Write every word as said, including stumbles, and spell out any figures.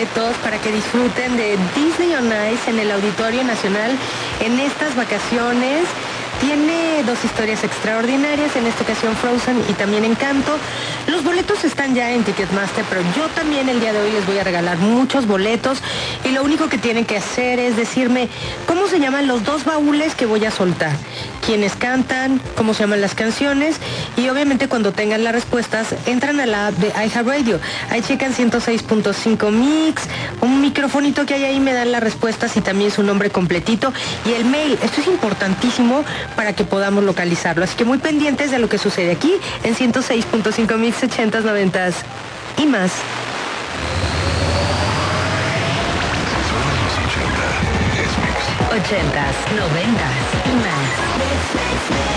boletos para que disfruten de Disney on Ice en el Auditorio Nacional en estas vacaciones. Tiene dos historias extraordinarias, en esta ocasión Frozen y también Encanto. Los boletos están ya en Ticketmaster, pero yo también el día de hoy les voy a regalar muchos boletos y lo único que tienen que hacer es decirme cómo se llaman los dos baúles que voy a soltar, quiénes cantan, cómo se llaman las canciones y obviamente cuando tengan las respuestas entran a la app de iHeartRadio. Ahí checan ciento seis punto cinco Mix, un microfonito que hay ahí me dan las respuestas y también su nombre completito y el mail. Esto es importantísimo para que podamos localizarlo. Así que muy pendientes de lo que sucede aquí en ciento seis punto cinco Mix, ochentas, noventas y más. Ochentas, noventas y más.